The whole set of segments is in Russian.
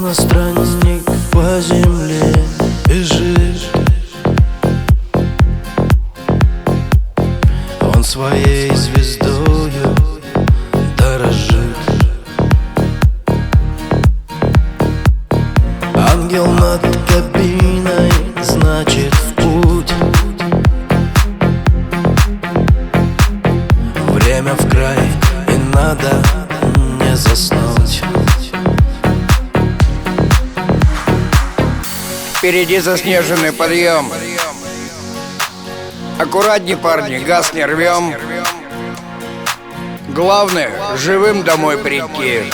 Словно странник по земле бежит, он своей звездою дорожит. Ангел над кабиной, значит в путь. Время в край, и надо не заснуть. Впереди заснеженный подъем. Аккуратней, парни, газ не рвем. Главное, живым домой прийти.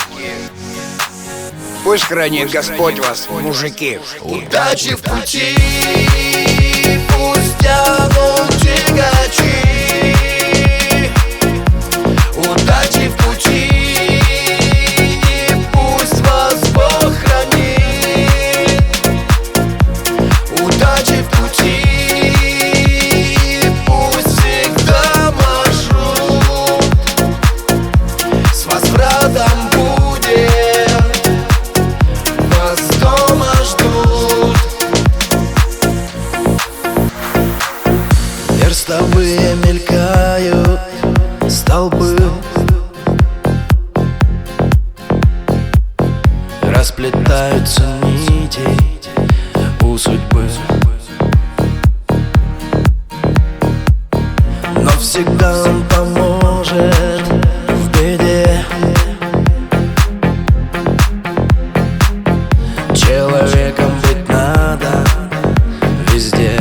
Пусть хранит Господь вас, мужики. Удачи в пути, пусть тянут тягачи. Удачи в пути, пусть вас Бог хранит. Удачи в пути, пусть всегда маршрут с возвратом будет, вас дома ждут. Верстовые мелькают столбы, расплетаются нити у судьбы, но всегда он поможет в беде. Человеком быть надо везде.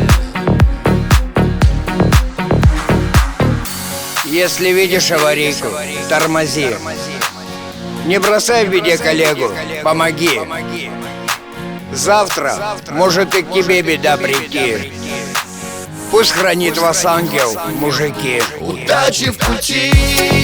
Если видишь аварийку, тормози. Не бросай в беде коллегу, помоги. Завтра может и к тебе беда прийти. Пусть хранит вас ангел, мужики. Удачи в пути.